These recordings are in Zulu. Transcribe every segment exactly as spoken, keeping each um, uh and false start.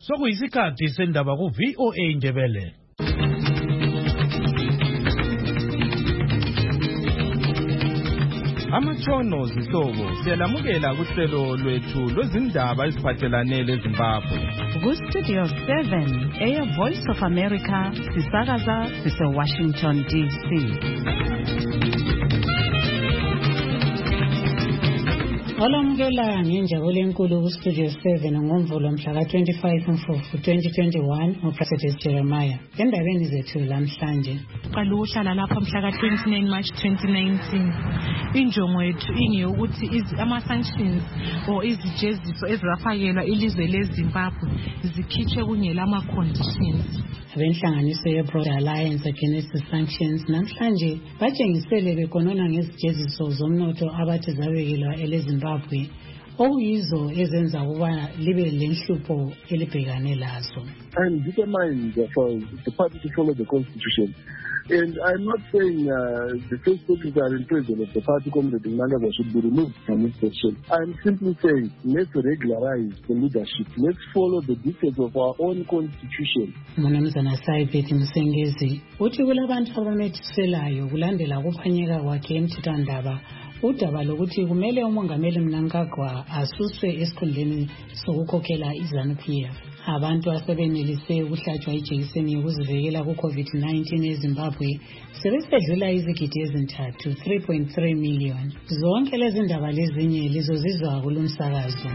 Sokuyisikhathi sendaba ku V O A Ndebele. Amatshono zihlobo siyalamukela kuhlelo lwethu lwezindaba eziphathelane leZimbabwe. Ku Studio seven, Air Voice of America, sisakaza sise Washington D C. Olamukela ngenjabulo enkulu ku Studio seven ngomvulo mhla ka twenty-five Mfumfu twenty twenty-one ngoPresident Jeremiah. Endabeni zethu lamhlanje qala uhlala lapha mhla ka twenty-nine March twenty nineteen. Injongo yethu ingeyokuthi ama sanctions or izijeziso ezafakelwa ilizwe leZimbabwe zikhitshwe kungela ama conditions. Abenhlanganiso ye-Broad Alliance Against the Sanctions namhlanje batshengisele bekhonona ngezijeziso zomnotho abathi zabekelwa eleZimbabwe okuyizo ezenza kuba libe lenhlupho elibhekane lazo. I'm determined for the party to follow the constitution. And I'm not saying uh, the first secretary and president of the party, Comrade Mnangagwa, should be removed from this position. I'm simply saying let's regularize the leadership. Let's follow the dictates of our own constitution. Mnumzana Saibet Msengezi uthi kulabantu abamethiselayo kulandela kuphanyeka kwakhe emthethwandaba udaba lokuthi kumele umongameli Mnangagwa asuswe esikhundleni sokukhokhela iZANU-P F. Abantu asebenelise ukuhlatshwa ijekiseni yokuzivikela ku COVID nineteen eZimbabwe sebesedlula izigidi ezintathu three point three million. Zonke lezi ndaba lezinye lizozizwa kulomsakazo.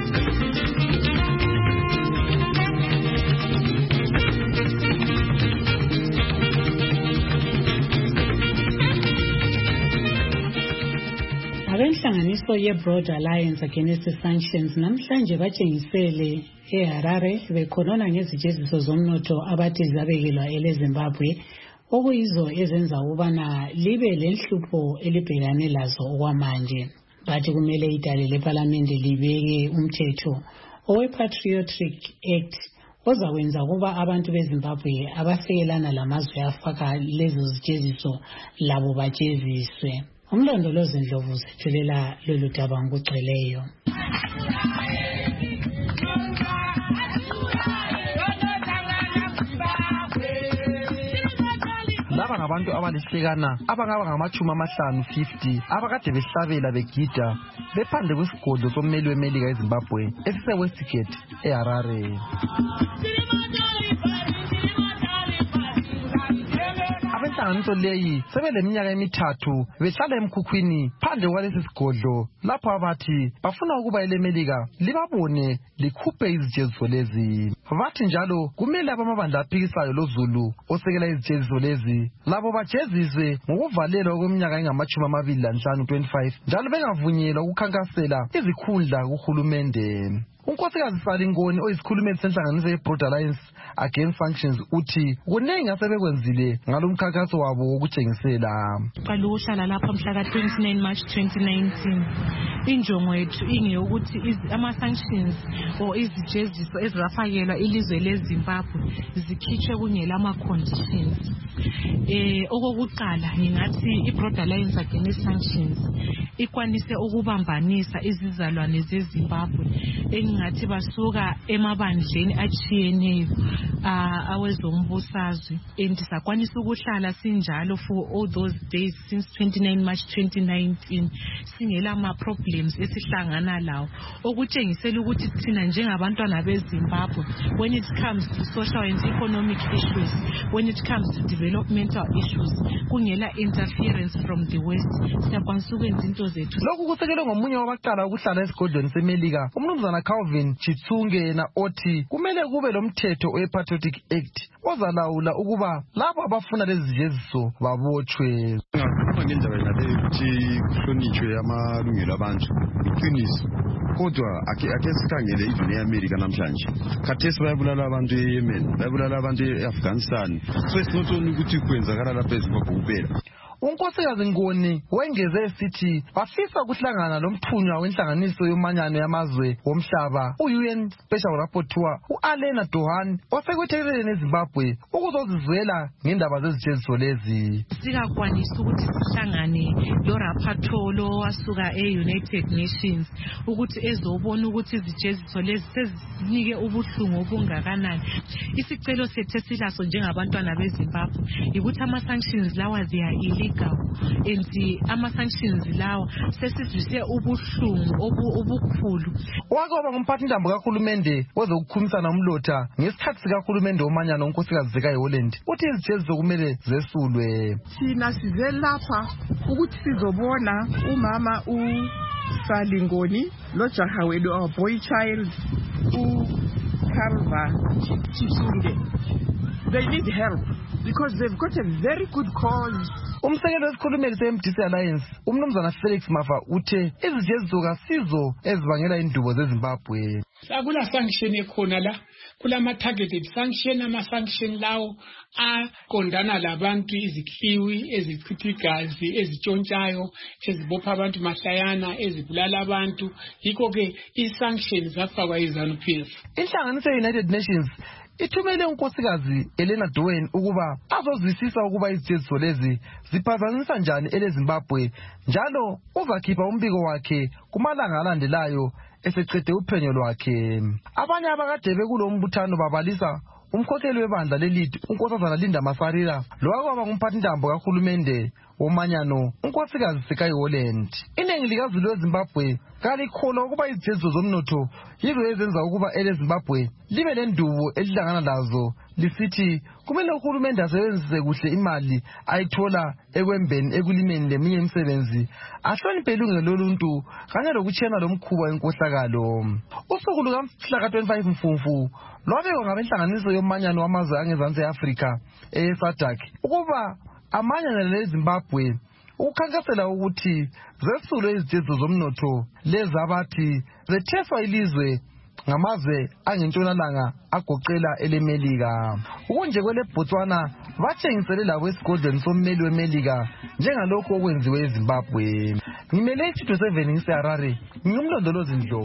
Abenhlanganiso ye-Broad Alliance Against the Sanctions namhlanje batshengisele eHarare bekhonona ngezijeziso zomnotho abathi zabekelwa eleZimbabwe okuyizo ezenza ukubana libe lenhlupho elibhekane lazo okwamanje. Bathi kumele idale leParliament libeke umthetho owe-Patriotic Act ozakwenza kuba abantu beZimbabwe abasekelana lamazwe afaka lezo zijeziso labo bajeziswe. Umlondolozi Ndlovu sithulela lolu daba ngokugcweleyo. Laba ngabantu abalihlekana abangaba ngamachumi amahlanu fifty abakade behlabela begida bephandle kwesigodlo sommeli weMelika eZimbabwe esise Westgate eHarare. Inhlanganiso leyi sebeleminyaka emithathu behlala emkhukhwini phandle kwalesi sigodlo lapho abathi bafuna ukuba eleMelika libabone likhuphe izijeziso lezi. Bathi njalo kumele abamabandla aphikisayo loZulu osekela izijeziso lezi labo bajeziswe ngokuvalelwa kweminyaka engamachumi amabili lanhlanu twenty-five njalo bengavunyelwa ukukhankasela izikhundla kuhulumende. Unkosikazi Salingoni oyisikhulumeli senhlanganiso ye-Broad Alliance Against Sanctions uthi kunengi asebekwenzile ngalomkhankaso wabo wokutshengisela. Qala uhlala lapha mhla ka twenty-nine March twenty nineteen. Injongo yethu ingeyokuthi ama sanctions or izijeziso ezafakelwa ilizwe leZimbabwe zikhitshwe kungela ama conditions. Eh okokuqala ngingathi i-Broad Alliance Against Sanctions ikwanise ukubambanisa izizalwane zeZimbabwe engathi basuka emabandleni achiyeneyo awezombusazwe and sakwanisa ukuhlala sinjalo for all those days since twenty-nine March twenty nineteen singela ma problems esihlangana lawo okutshengisela ukuthi thina njengabantwana beZimbabwe when it comes to social and economic issues, when it comes to developmental issues kungela interference from the West siyakwanisa ukwenza into zethu. Lokhu kusekelwe ngomunye wabaqala ukuhlala esigodlweni seMelika umnumzana Calvin Chitsunge na othi kumele kube lomthetho we-Patriotic Act ozalawula ukuba labo abafuna lezi zijeziso babotshwe. Ngakho ngendaba ngale ukuthi kuhlonitshwe amalungelo abantu iqiniso kodwa ake sikhangele izwe leAmerica namhlanje khathesi bayabulala abantu eYemen bayabulala abantu eAfghanistan so it's not only ukuthi kwenzakala lapha eZimbabwe kuphela. unkosikazi Ngoni wengeze esithi bafisa ukuhlangana lomthunywa wenhlanganiso yomanyano yamazwe womhlaba u-U N Special Rapporteur u-Alena Dohan osekwethekelele neZimbabwe ukuzozizwela ngendaba zezijeziso lezi. Sikakwanisa ukuthi sihlangane lo rapporteur lo wasuka e-United Nations ukuthi ezobona ukuthi izijeziso lezi sezinike ubuhlungu obungakanani. Isicelo sethu esilaso njengabantwana beZimbabwe ukuthi ama-sanctions lawa they are illegal and ama-sanctions lawa sesizwise ubuhlungu obukhulu. Wakwaba ngumphathintambo kahulumende wezokukhulumisana umlotha ngesikhathi sikahulumende womanyano unkosikazi Zeka Holland uthi izijeziso kumele zesulwe. Thina size lapha ukuthi sizobona umama uSally Ngoni lo jaha wethu our boy child uKalva Chisunde. They need help because they've got a very good cause. Umsekelo wesikhulumeli se-M D C Alliance umnumzana Felix Mafa uthe izijeziso kasizo ezibangela indubo zeZimbabwe. Akula sanction ekhona la, kulama targeted sanction, ama sanction lawo aqondana labantu izikhiwi ezichitha igazi ezitshontshayo ezibopha abantu mahlayana ezibulala abantu. Yikho ke i-sanctions zafakwa yiZANU P F. Inhlanganiso ye-United Nations ithumele unkosikazi Elena Dohan ukuba azozwisisa ukuba izijeziso lezi ziphazamisa njani eleZimbabwe njalo uzakhipha umbiko wakhe kumalanga alandelayo eseqede uphenyo lwakhe. Abanye abakade bekulo mbuthano babalisa umkhokheli webandla lelidi unkosazana Linda Masarira lowakwaba ngumphathintambo kahulumende womanyano unkosikazi Zeka Holland. Iningi likazulu weZimbabwe kalikholwa ukuba izijeziso zomnotho yizo ezenza ukuba eleZimbabwe libe lendubo elihlangana lazo lisithi kumele uhulumende asebenzise kuhle imali ayithola ekwembeni ekulimeni leminye imisebenzi ahloniphe ilungelo loluntu kanye lokutshena lomkhuba wenkohlakalo. Usuku lukamhla twenty-five Mfumfu lwabekwa ngabenhlanganiso yomanyano wamazwe angezansi e-Afrika e-SADC ukuba amanyana leZimbabwe ukukhankasela ukuthi zesulwe izijeziso zomnotho lezi abathi zetheswa ilizwe ngamazwe angentshonalanga agoqela eleMelika. Okunje kwele Botswana bathengisele labo esigodlweni sommeli weMelika njengalokho okwenziwe eZimbabwe. Ngimele isitho seven ngiseHarare ngimlondolozi Ndlovu.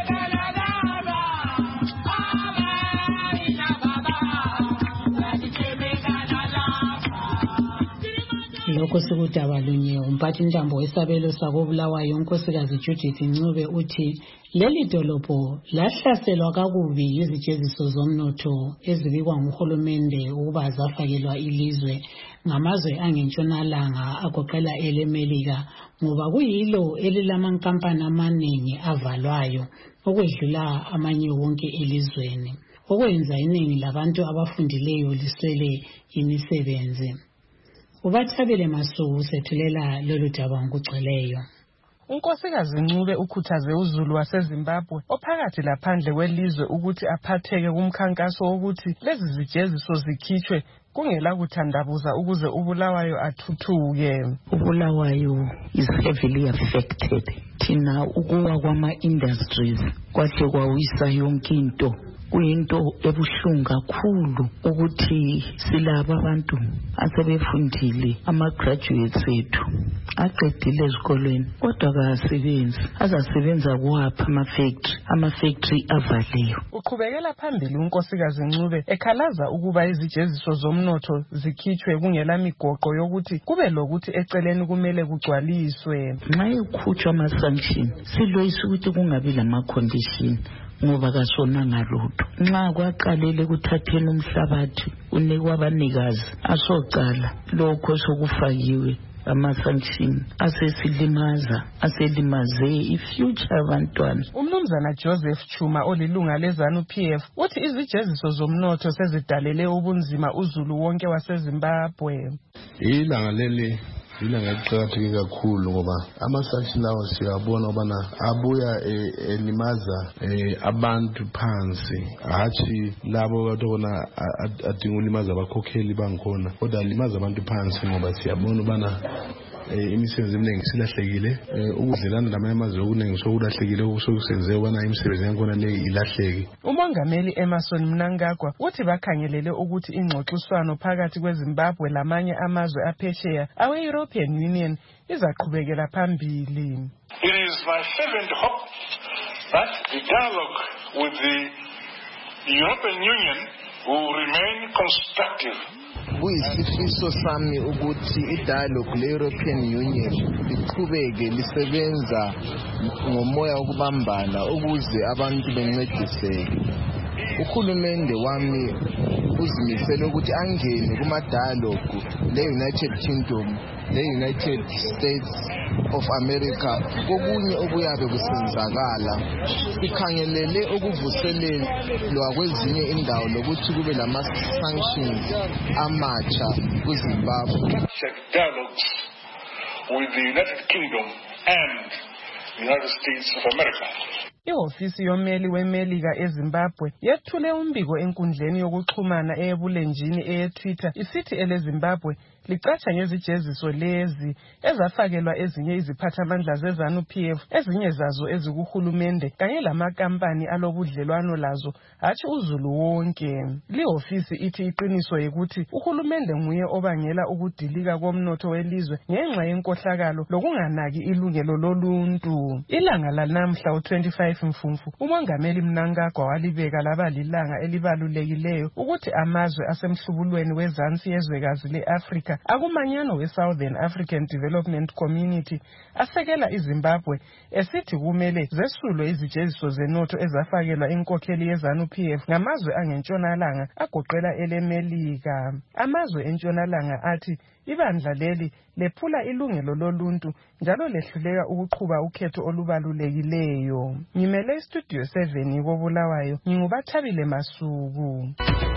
Lokho sikudaba lunye umphathintambo wesabelo sakobulawayo unkosikazi Judith Ncube uthi leli dolobho lahlaselwa kakubi yizijeziso zomnotho ezibikwa nguhulumende ukuba zafakelwa ilizwe ngamazwe angentshonalanga agoqela eleMelika ngoba kuyilo elilamankampani amaningi avalwayo okwedlula amanye wonke elizweni okwenza iningi labantu abafundileyo lisele imisebenzi. Ubathabele Masuku sethulela lolu daba ngokugcweleyo. Unkosikazi Ncube ukhuthaze uZulu waseZimbabwe ophakathi laphandle kwelizwe ukuthi aphatheke kumkhankaso wokuthi lezi zijeziso zikhitshwe kungela kuthandabuza ukuze uBulawayo athuthuke. uBulawayo is heavily affected. Thina ukuwa kwama-industries kwahle kwawisa yonke into. Kuyinto ebuhlungu kakhulu ukuthi silaba abantu asebefundile ama-graduates ethu aqedile ezikolweni kodwa kasebenzi azasebenza kuwapha ama-factory ama-factory avaliwe. Uqhubekela phambili unkosikazi Ncube ekhalaza ukuba izijeziso zomnotho zikhitshwe kungela migoqo yokuthi kube lokuthi eceleni kumele kugcwaliswe. Nxa ekhutshwa ama-sanction siloyisa ukuthi kungabi lama-condition ngoba kasonanga lutho. Nxa kwaqalele kuthatheni umhlabathi unikwa abanikazi asocala lokho sokufakiwe ama-sanction asesilimaza aselimaze i-future abantwana. Umnumzana Joseph Chuma olilunga leZANU P F uthi izijeziso zomnotho sezidalele ubunzima uZulu wonke waseZimbabwe. Ilanga leli ilanga eliqakatheke kakhulu ngoba ama-sanction lawo siyabona ubana abuya elimaza abantu phansi hatshi labo batona adinga ulimaza abakhokheli bangikhona kodwa limaza abantu phansi ngoba siyabona ubana imisebenzi eminingi silahlekile ukudlelana namanye amazwe okuningi sokulahlekile okusenze ubana imisebenzi yakhona le ilahleke. Umongameli Emerson Mnangagwa uthi bakhangelele ukuthi ingxoxiswano phakathi kweZimbabwe lamanye amazwe aphesheya awe i-European Union izaqhubekela phambili. It is my fervent hope that the dialogue with the European Union will remain constructive. Kuyisifiso sami ukuthi i-dialogue le-European Union liqhubeke lisebenza ngomoya wokubambana ukuze abantu bencediseke. Uhulumende wami uzimisele ukuthi angene kuma-dialogue le-United Kingdom le-United States of America kokunye okuyabe kusenzakala. Sikhangelele ukuvuselelwa kwezinye indawo lokuthi kube lama-sanctions amatsha kuZimbabwe. Dialogues with the United Kingdom and the United States of America. Ihofisi yomeli weMelika eZimbabwe yethule umbiko enkundleni yokuxhumana eyebulenjini eyeTwitter isithi eleZimbabwe licatsha ngezijeziso lezi ezafakelwa ezinye iziphathamandla zeZANU-P F ezinye zazo ezikuhulumende kanye lamakampani alobudlelwano lazo hatshi uzulu wonke. Lihofisi ithi iqiniso yikuthi uhulumende nguye obangela ukudilika komnotho welizwe ngenxa yenkohlakalo lokunganaki ilungelo loluntu. Ilanga lanamhla u-twenty-five Mfumfu umongameli Mnangagwa walibeka laba lilanga elibalulekileyo ukuthi amazwe asemhlubulweni wezansi yezwekazi le-Afrika akumanyano we-Southern African Development Community asekela iZimbabwe esithi kumele zesulwe izijeziso zenotho ezafakelwa inkokheli yeZANU-P F ngamazwe angentshonalanga agoqela eleMelika. Amazwe entshonalanga athi ibandla leli lephula ilungelo loluntu njalo lehluleka ukuqhuba ukhetho olubalulekileyo. Ngimele Studio seven koBulawayo, nginguBathabile Masuku.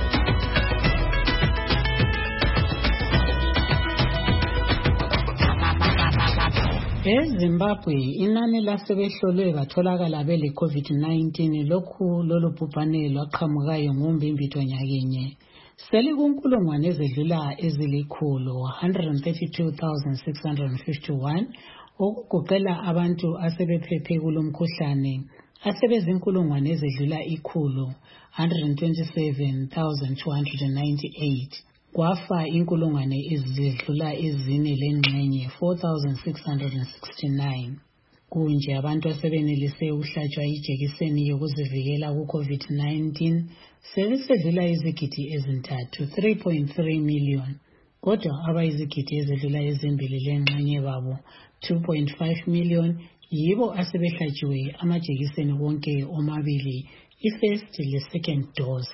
eZimbabwe inani lasebehlolwe batholakala bele COVID nineteen lokhu lolu bhubhane lwaqhamukayo ngombimbitho nyakenye selikunkulungwane ezedlula ezilikhulu one hundred thirty-two thousand six hundred fifty-one okugoqela abantu asebephephe kulomkhuhlane asebezinkulungwane ezedlula ikhulu one hundred twenty-seven thousand two hundred ninety-eight. Kwafa inkulungwane ezidlula ezine lengxenye four thousand six hundred sixty-nine. Kunje abantu asebenelise ukuhlatshwa ijekiseni yokuzivikela ku-COVID nineteen sebesedlula izigidi ezintathu three point three million. Kodwa abayizigidi ezidlula ezimbili lengxenye babo two point five million yibo asebehlatshiwe amajekiseni wonke omabili i-first le-second dose.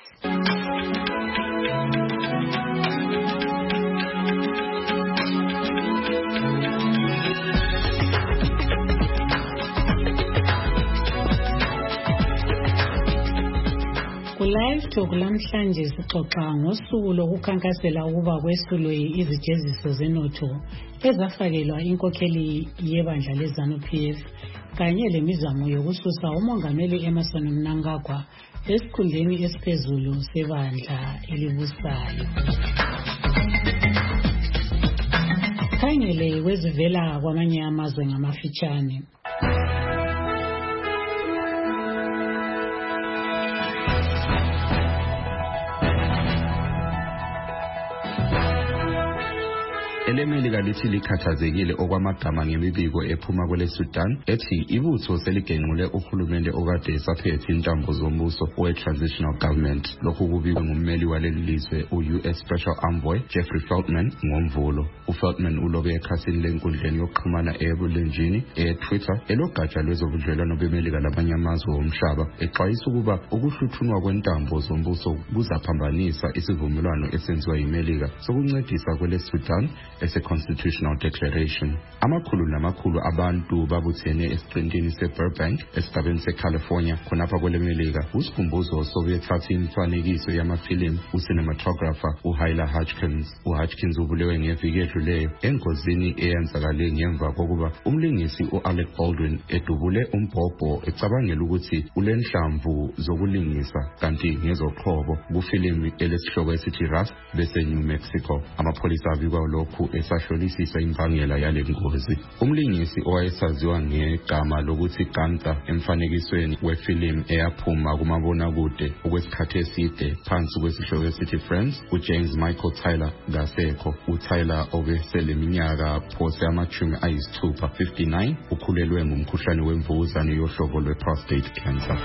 Live Talk lamhlanje sixoxa ngosuku lokukhankasela ukuba kwesulwe izijeziso zenotho ezafakelwa inkokheli yebandla leZANU-P F kanye lemizamo yokususa umongameli Emmerson Mnangagwa esikhundleni esiphezulu sebandla elibusayo. Khangele wezivela kwamanye amazwe ngamafitshane. eleMelika lithi likhathazekile okwamagama ngemibiko ephuma kwele Sudan ethi ibutho seligenqule uhulumende okade esaphethe intambo zombuso we-transitional government. Lokhu kubikwe ngummeli waleli lizwe u-U S Special Envoy Jeffrey Feltman ngomvulo. uFeltman ulobe ekhasini lenkundleni yokuxhumana eyebulenjini e-Twitter elogatsha lwezobudlelwano beMelika lamanye amazwe omhlaba exwayisa ukuba ukuhluthunwa kwentambo zombuso kuzaphambanisa isivumelwano esenziwa yiMelika sokuncedisa kwele Sudan as a constitutional declaration. Amakhulu namakhulu abantu babuthene esiqintini seBurbank esigabeni seCalifornia khonapha kweleMelika. Usikhumbuzo sobethatha imifanekiso yamafilimu ucinematographer uHyla Hodgkins. uHodgkins ubulewe ngeviki edluleyo engozini eyenzakale ngemva kokuba umlingisi uAlec Baldwin edubule umbhobho ecabangela ukuthi ulenhlamvu zokulingisa kanti ngezoqhobo kufilimu elesihloko esithi Rust bese New Mexico. Amapholisa abikwa lokhu esahlolisisa imbangela yale ngozi. Umlingisi owayesaziwa ngegama lokuthi Ganta emfanekisweni wefilimu eyaphuma kumabonakude okwesikhathi eside phansi kwesihloko esithi Friends, uJames Michael Tyler Gasekho. uTyler obeseleminyaka phose amachumi ayisithupha fifty-nine ukhulelwe ngumkhuhlane wemvukuzane yohlobo lwe-prostate cancer.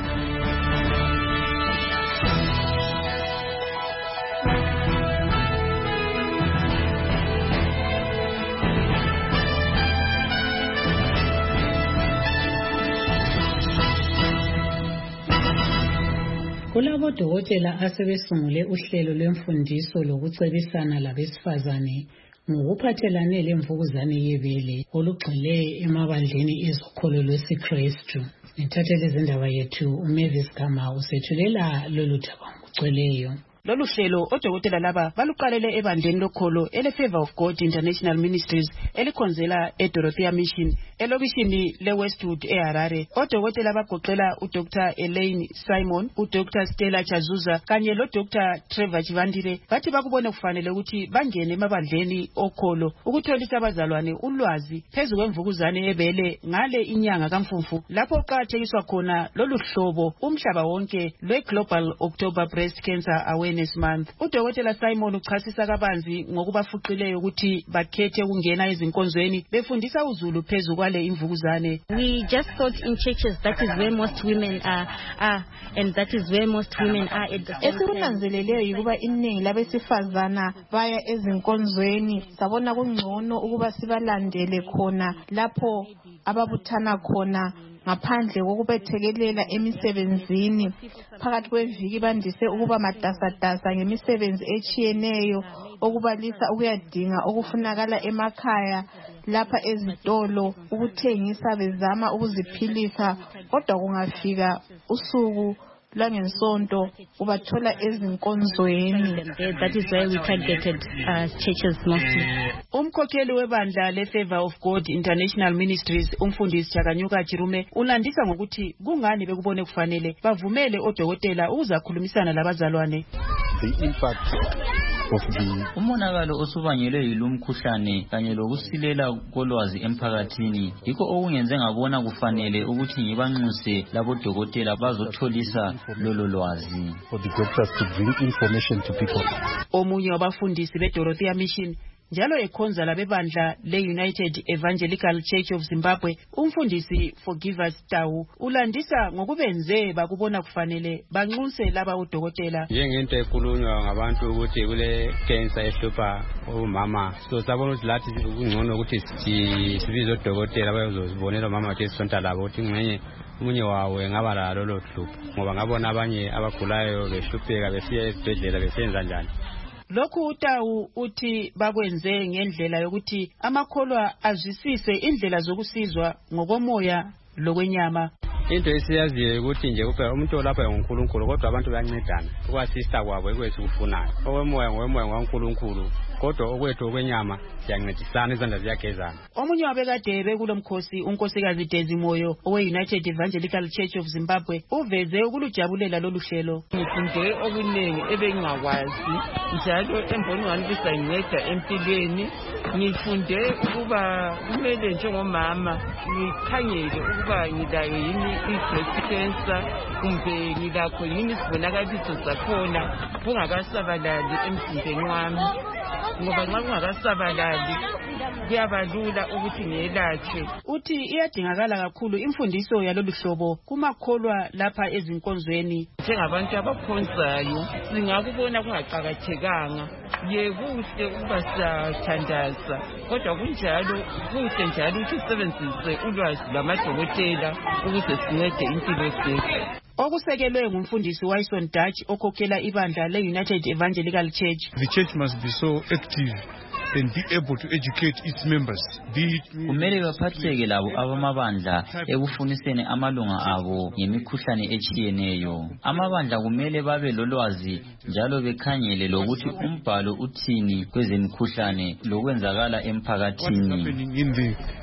Kulabo dokotela asebesungule uhlelo lwemfundiso lokucebisana labesifazane ngokuphathelane lemvukuzane yebele olugxile emabandleni ezokholo lwesiKristu. Nithathele izindaba yethu uMavis Gama usethulela lolu daba ngokugcweleyo. Lolu hlelo odokotela laba baluqalele ebandleni lokholo ele Favor of God International Ministries elikhonzela eDorothea Mission elobishini leWestwood eHarare. Odokotela bagoqela uDr Elaine Simon, uDr Stella Chazuza kanye loDr Trevor Chivandile. Bathi bakubone kufanele ukuthi bangene emabandleni okholo ukutholisa abazalwane ulwazi phezu kwemvukuzane yebele ngale inyanga kaMfumfu lapho uqhathekiswa khona lolu hlobo umhlaba wonke lweGlobal October Breast Cancer Awareness Month. Udokotela Simon uchasisa kabanzi ngokubafuqileyo ukuthi bakhethe ukungena ezinkonzweni befundisa uzulu phezu kwale imvukuzane. We just thought in churches that is where most women are, are and that is where most women are at the same time. Esikunanzeleleyo yukuba iningi labesifazana baya ezinkonzweni, sabona kungcono ukuba sibalandele khona lapho ababuthana khona ngaphandle kokubethekelela emisebenzini. Phakathi kweviki bandise ukuba matasatasa ngemisebenzi echiyeneyo okubalisa ukuyadinga okufunakala emakhaya lapha ezitolo ukuthengisa bezama ukuziphilisa, kodwa kungafika usuku langensonto ubathola ezinkonzweni. That is why we targeted uh, churches mostly. Umkhokheli webandla le Favor of God International Ministries umfundisi Chakanyuka Chirume ulandisa ngokuthi kungani bekubone kufanele bavumele odokotela ukuzakhulumisana labazalwane. The impact of the umonakalo osubangelwe yilumkhuhlane kanye lokusilela kolwazi emphakathini yikho okungenze ngabona kufanele ukuthi ngibanxuse labo dokotela bazotholisa lolo lwazi. For the doctors to bring information to people. Omunye wabafundisi beDorothea Mission njalo ekhonza labebandla le-United Evangelical Church of Zimbabwe, umfundisi Forgivers Tau ulandisa ngokubenze bakubona kufanele banxuse laba udokotela. Njengento ekhulunywa ngabantu ukuthi kule cancer ehlupha umama, so sabona ukuthi lathi kungcono ukuthi sibize odokotela bayozibonela umama wathi esonta labo ukuthi ngcenye umunye wawo engaba lalo lo hlupho ngoba ngabona abanye abagulayo behlupheka besiya esibhedlela besenza njani. Lokhu uTawu uthi bakwenze ngendlela yokuthi amakholwa azwisise indlela zokusizwa ngokomoya lokwenyama. Into esiyaziyo ukuthi nje kuphela umuntu olapha nguNkulunkulu kodwa abantu bayancedana ukwasista kwabo ekwethu kufunayo. Okwemoya ngowemoya ngoNkulunkulu kodwa okwethu okwenyama siyancedisana izandla ziyagezana. Omunye wabekade bekulomkhosi unkosikazi Dezimoyo owe-United Evangelical Church of Zimbabwe uveze ukulujabulela lolu hlelo. Ngifunde okuningi ebengingakwazi njalo emboni wami bisanginceda empilweni. Ngifunde ukuba kumele njengomama ngikhangele ukuba ngilayo yini i-breast cancer kumbe ngilakho yini isibonakaliso sakhona kungakasabalali emzimbeni wami, ngoba nxa kungakasabalali kuyabalula ukuthi ngelatshwe. Uthi iyadingakala kakhulu imfundiso yalolu hlobo kumakholwa lapha ezinkonzweni. Njengabantu abakhonzayo singakubona kungaqakathekanga, ye kuhle ukuba siyathandaza kodwa kunjalo kuhle njalo ukuthi sisebenzise ulwazi lwamadokotela ukuze sincede impilo zethu. Okusekelwe ngumfundisi Wyson Dutch okhokhela ibandla le-United Evangelical Church. The church must be so active and be able to educate its members. Kumele baphatheke labo abamabandla ekufuniseni amalunga abo ngemikhuhlane echiyeneyo. Amabandla kumele babe lolwazi njalo bekhangele lokuthi umbhalo uthini kwezemikhuhlane lokwenzakala emphakathini.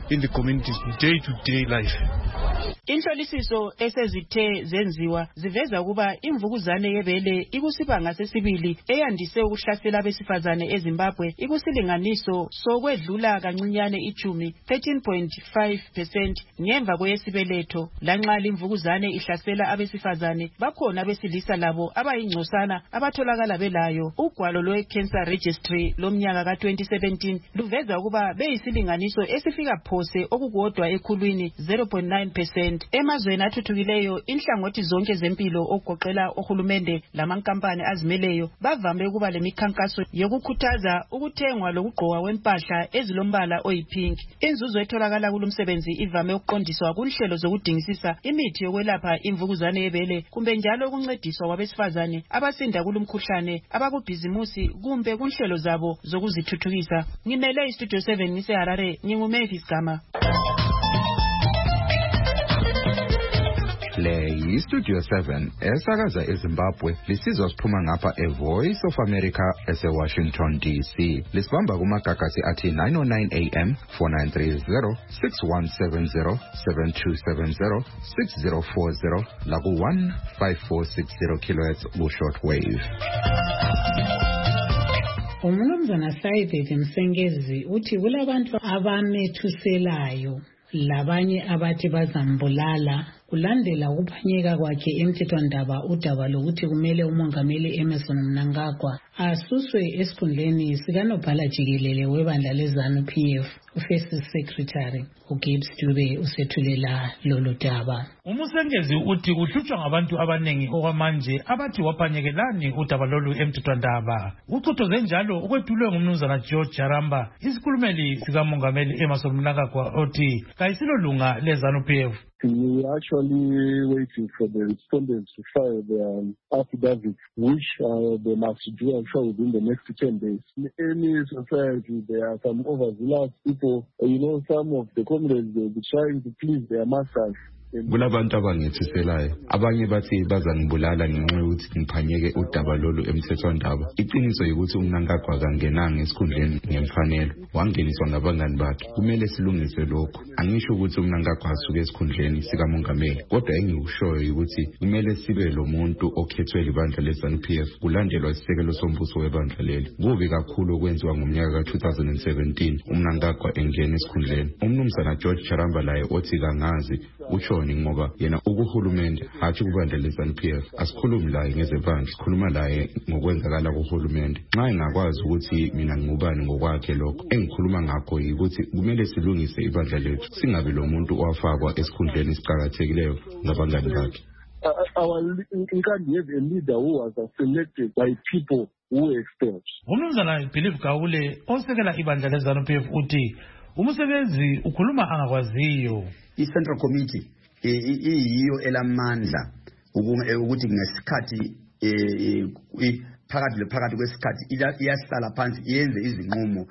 in the communities, day-to-day life. Inhlolisiso esezithe zenziwa ziveza ukuba imvukuzane yebele ikusibanga sesibili eyandise ukuhlasela abesifazane eZimbabwe ikusilinganiso sokwedlula kancinyane ichumi thirteen point five percent ngemva kweyesibeletho. Lanxa limvukuzane ihlasela abesifazane bakhona abesilisa labo abayingcosana abatholakala belayo. Ugwalo lwe-Cancer Registry lomnyaka ka twenty seventeen luveza ukuba beyisilinganiso esifika phose okukodwa ekhulwini zero point nine percent. Emazweni athuthukileyo inhlangothi zonke zempilo okugoqela ohulumende lamankampani azimeleyo bavame ukuba lemikhankaso yokukhuthaza ukuthengwa lokugqoka kwempahla ezilombala oyipink. Inzuzo etholakala kulomsebenzi ivame ukuqondiswa kunhlelo zokudingisisa imithi yokwelapha imvukuzane yebele kumbe njalo ukuncediswa kwabesifazane abasinda kulumkhuhlane abakubhizimusi kumbe kunhlelo zabo zokuzithuthukisa. Ngimele iStudio seven ngiseHarare, nginguMavis Gama. Le yiStudio seven esakaza eZimbabwe lisizwa siphuma ngapha eVoice of America eseWashington D C. Lisibamba kumagagasi athi nine oh nine A M, four nine three zero, six one seven zero, seven two seven zero, six zero four zero laku one five four six zero kilohertz ku shortwave. Umnumzana Saibet Msengezi uthi kulabantu abamethuselayo labanye abathi bazambulala kulandela ukuphanyeka kwakhe emthethwandaba udaba lokuthi kumele umongameli Emmerson Mnangagwa asuswe esikhundleni sikanobhala jikelele webandla leZANU P F. First Secretary uGibbs Dube usethulela lolu daba. Umusengezi uthi kuhlutshwa ngabantu abanengi okwamanje abathi waphanyekelani udaba lolu emthethwandaba. Ucothoze njalo ukwethulwe ngumnumzana George Jaramba isikhulumeli sikamongameli Emmerson Mnangagwa othi kayisilolunga leZANU P F. We are actually waiting for the respondents to file their um, affidavits, which uh, they must do, I'm sure, within the next ten days. In any society, there are some overzealous people. You know, some of the comrades, they'll be trying to please their masters. Kulabantu abangethuselayo abanye bathi bazangibulala ngenxa yokuthi ngiphanyeke udaba lolu emthethwandaba. Iqiniso ukuthi uMnangagwa kangenanga esikhundleni ngemfanelo, wangeniswa ngabangani bakhe. Kumele silungise lokho. Angisho ukuthi uMnangagwa asuke esikhundleni sikamongameli, kodwa engikushoyo ukuthi kumele sibe lo muntu okhethwe libandla leZANU P F kulandelwa isisekelo sombuso webandla leli. Kubi kakhulu okwenziwa ngomnyaka ka two thousand seventeen uMnangagwa engena esikhundleni. Umnumzana George Charamba laye othi kangazi ushoni ngoba yena ukuhulumende hathi kubandla leZANU P F asikhulumi laye ngezebandla, sikhuluma laye ngokwenzakala kuhulumende. Nxa engakwazi ukuthi mina ngubani ngokwakhe lokho engikhuluma ngakho ukuthi kumele silungise ibandla lethu, singabe lo muntu owafakwa esikhundleni esiqhakathekileyo ngabangani bakhe. Our Nkandi has a leader who was selected by people who were experts. Umnumzana Believe Gawule osekela ibandla leZANU P F uthi umusebenzi ukhuluma angakwaziyo. I-Central Committee iyiyo elamandla ukuthi ngesikhathi phakathi lephakathi kwesikhathi iyahlala phansi iyenze izinqumo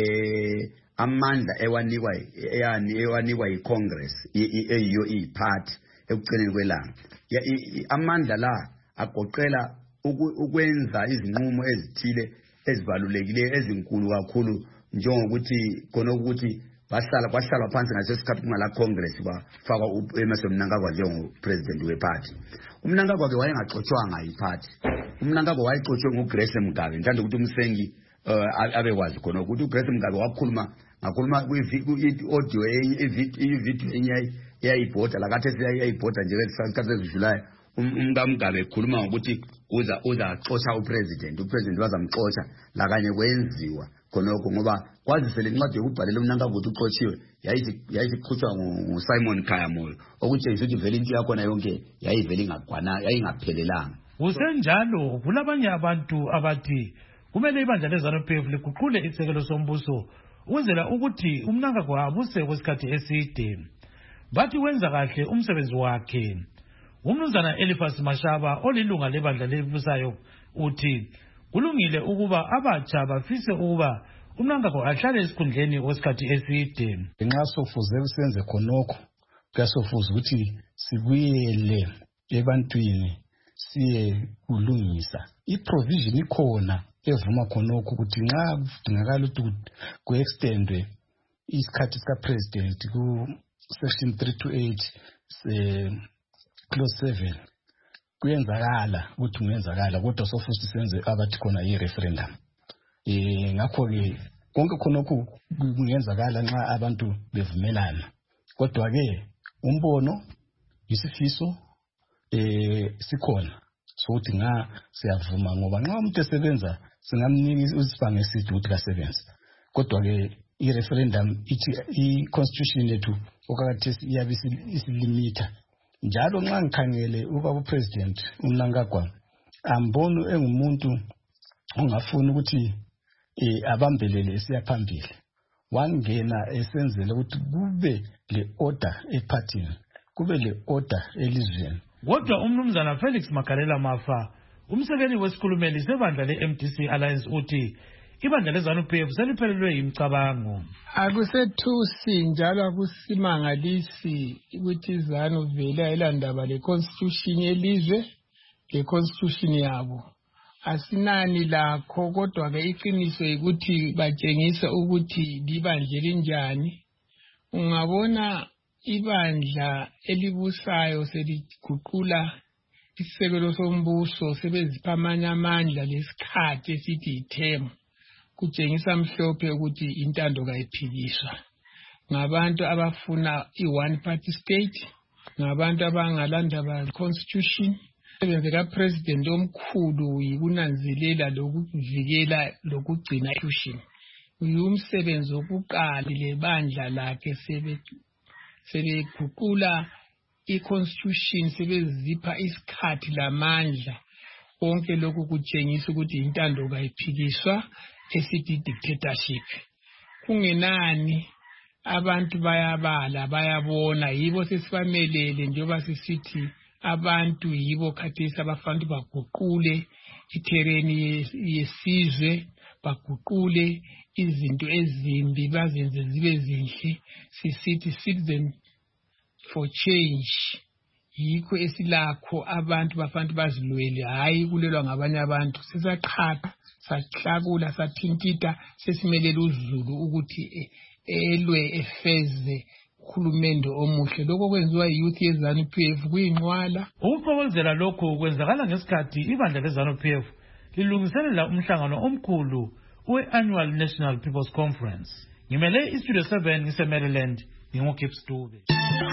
amandla ewanikwa ewanikwa yiCongress eyiyo iyiparty ekucineni kwelanga. Amandla la agoqela ukwenza izinqumo ezithile ezibalulekileyo ezinkulu kakhulu njengokuthi khona ukuthi bahlala kwahlala phansi ngasesikhathi kungala Congress bafaka uEmmerson Mnangagwa njengopresident weparty. UMnangagwa ke wayengaxoxwanga yiparty. UMnangagwa wayexoxwe nguGrace Mugabe. Ngithanda ukuthi umsengi abekwazi khona ukuthi uGrace Mugabe wakhuluma ngakhuluma kwi-audio i-video enye eyayibhoda lakathi seyayibhoda nje ngesikhathi sezidlulayo. UMngamgabe ekhuluma ngokuthi uza uza axoxa upresident upresident wazamxoxa la kanye kwenziwa khonokho ngoba kwazise lencwadi yokubhalela uMnangagwa ukuthi uxotshiwe yayithi yayiqhutshwa nguSimon Khayamoyo okutshengisa ukuthi vele into yakho na yonke yayivele ingagwana yayingaphelelanga. Kusenjalo kulabanye abantu abathi kumele ibandla leZANU P F liguqule isekelo sombuso ukwenzela ukuthi uMnangagwa abuse kwesikhathi eside. Bathi wenza kahle umsebenzi wakhe. Umnumzana Eliphas Mashaba olilunga lebandla lebusayo uthi kulungile ukuba abatsha bafise ukuba uMnangagwa ahlale esikhundleni kwesikhathi eside. Nxa sofuze senze khonokho kuyasofuza ukuthi sibuyele ebantwini siye kulungisa. I-provision ikhona evuma khonokho ukuthi nxa kudingakala ukuthi ku-extendwe isikhathi sikapresident ku-section three two eight clause seven kuyenzakala ukuthi kungenzakala kodwa sofuthi senze abathi khona i-referendum. Eh ngakho-ke konke khonokho kungenzakala nxa abantu bevumelana, kodwa-ke umbono isifiso eh sikhona sokuthi nga siyavuma ngoba nxa umuntu esebenza singamnika isibanga esithi ukuthi kasebenza, kodwa-ke i-referendum ithi i-constitution yethu okakathesi iyabe isilimita. Njalo nxa ngikhangele ubaba upresident uMnangagwa amboni engumuntu ongafuni ukuthi eh abambelele esiya phambili, wangena esenzele ukuthi kube le order ephathini, kube le order elizweni. Kodwa umnumzana Felix Makalela Mafa, umsekeli wesikhulumeli sebandla le-M D C Alliance uthi ibandla leZANU-P F seliphelelwe yimicabango. Akusethusi njalo akusimangalisi ukuthi iZANU vele ayilandaba le-constitution yelizwe, le-constitution yabo. Asinani lakho, kodwa-ke iqiniso ukuthi batshengisa ukuthi libandla linjani. Ungabona ibandla elibusayo seliguqula isisekelo sombuso sebezipha amanye amandla lesikhathi esithi ithemu, kutshengisa mhlophe ukuthi intando kayiphikiswa. Ngabantu abafuna i-one party state, ngabantu abangalandaba constitution. Umsebenzi kapresident omkhulu yikunanzelela lokuvikela lokugcina constitution. Uyumsebenzi wokuqala lebandla lakhe sebe sebeguqula i-constitution sebezipha isikhathi lamandla. Konke lokhu kutshengisa ukuthi intando kayiphikiswa esithi dictatorship. Kungenani abantu bayabala bayabona, yibo sesibamelele njengoba sisithi abantu yibo khathesi abafanele baguqule itereni yesizwe, baguqule izinto ezimbi bazenze zibe zinhle. Sisithi citizen for change. Yikho esilakho abantu bafanele bazilwele, hayi kulelwa ngabanye abantu. Sisaqhatha, sahlakula, sathintita, sesimelela uZulu ukuthi elwe efeze ukhulumendo omuhle. Lokho kwenziwa youth yeZANU-P F kuyinqwala. Ukuqokozela lokho kwenzakala ngesikhathi ibandla leZANU-P F lilungiselela umhlangano omkhulu we-Annual National People's Conference. Ngimele iStudio seven ngise-Maryland, nginguGibbs Dube.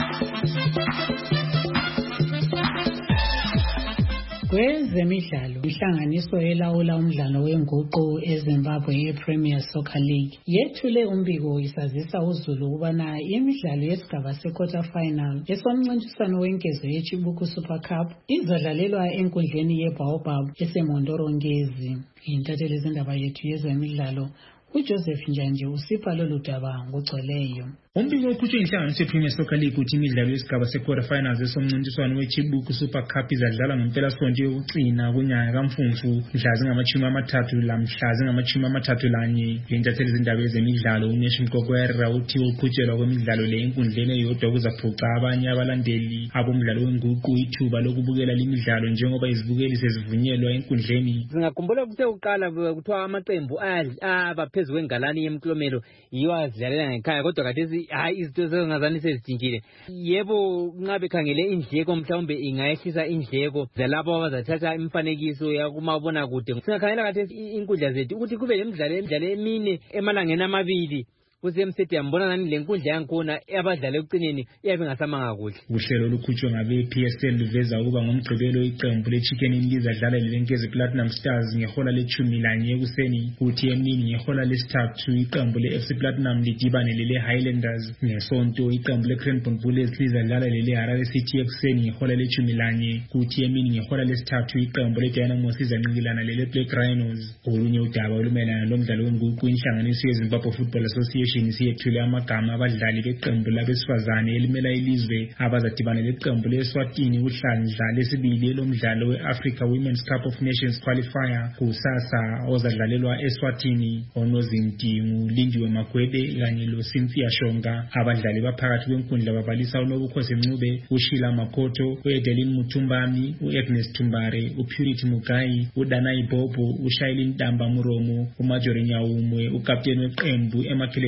Kwezemidlalo, inhlanganiso elawula umdlalo wenguqu eZimbabwe ye-Premier Soccer League yethule umbiko isazisa uZulu ukubana imidlalo yesigaba se-quarter final esomncintiswano wenkezo yeChibuku Super Cup izadlalelwa enkundleni yeBaobab eseMondorongezi. Intatheli izindaba yethu yezemidlalo uJoseph Njanje usipha lolu daba ngogcweleyo. Umbiko okhutshwe inhlanganiso yePremier Soccer League uthi imidlalo yesigaba se-quarter finals esomncintiswano weChibuku Super Cup izadlala ngempelasonto yokucina kunyanga kaMfumfu mhla zingamachumi amathathu lamhla zingamachumi amathathu lanye. Intatheli izindaba yezemidlalo uNesh Mkokwera uthi uqhutshelwa kwemidlalo le enkundleni eyodwa kuzaphuca abanye abalandeli abomdlalo wenguqu ithuba lokubukela limidlalo njengoba izibukeli sezivunyelwa enkundleni. Singakhumbula ukuthi uqala kuthiwa amaqembu abaphezu kwengalani yemklomelo yiyo azidlalela ngekhaya, kodwa khathesi hayi izinto zengazani sezitshintshile. Yebo nxa bekhangele indleko mhlawumbe ingayehlisa indleko zalabo abazathatha imifanekiso yakumabona kude. Singakhangela khathesi inkundla zethu ukuthi kube lemidlalo emidlalo emine emalangeni amabili kusemstadium. Mbona nani le nkundla yankhona abadlala ekucineni iyabe ngasamanga kuhle. Uhlelo olukhutshwe ngabe-P S L luveza ukuba ngomgqibelo iqembu le-Chicken Inn lizadlala leLenkezi Platinum Stars ngehola lethumi lanye ekuseni, kuthi emini ngehola lesithathu iqembu le-F C Platinum lidibane lele-Highlanders. Ngesonto iqembu le-Cranbourne Bullets lizadlala lele-Harare City ekuseni ngehola lethumi lanye, kuthi emini ngehola lesithathu iqembu le-Dynamos izanqikilana lele-Black Rhinos. Olunye udaba olumayelana lomdlalo wenguqu, inhlanganiso yeZimbabwe Football Association siyethule amagama abadlali beqembu labesifazane elimela ilizwe abazadibana leqembu leSwatini kuhlandla lesibili lomdlalo we-Africa Women's Cup of Nations Qualifier kusasa ozadlalelwa eSwatini. Onozinti nguLindiwe Magwebe kanye loCynthia Shonga. Abadlali baphakathi kwenkundla babalisa uNobukhosi Ncube, uShila Makoto, uEdelin Mutumbami, uAgnes Tumbare, uPurity Mugai, uDanai Bobo, uShailin Damba Muromo, uMajori Nyawumwe, ukapteni weqembu eMakhele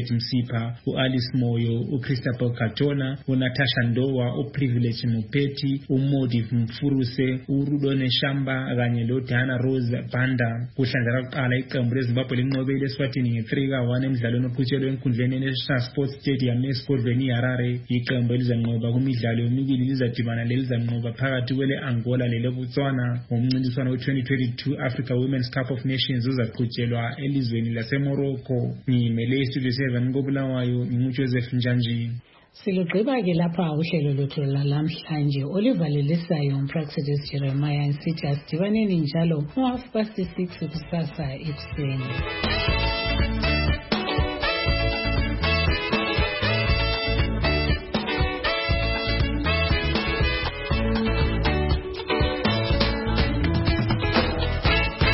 uJanet Msipha, uAlice Moyo, uChristopher Katona, uNatasha Ndowa, uPrivilege Mupeti, uModi Mfuruse, uRudone Shamba kanye loDana Rose Banda. Kuhlandla lokuqala iqembu leZimbabwe linqobile eSwatini nge-three ka one emidlalweni oqhutshelwe enkundleni yeNational Sports Stadium eSportven iHarare. Iqembu elizanqoba kumidlalo yomibili lizadibana lelizanqoba phakathi kwele Angola leleBotswana ngomncintiswano we-twenty twenty-two Africa Women's Cup of Nations uzaqhutshelwa elizweni laseMorocco. Ngimele iStudio seven koBulawayo, nginguJoseph Njanji. Silugqiba ke lapha uhlelo lwethu lamhlanje olivalelisayo uMpraxedis Jeremiah nsithi asidibaneni njalo ngo half past six kusasa ekuseni.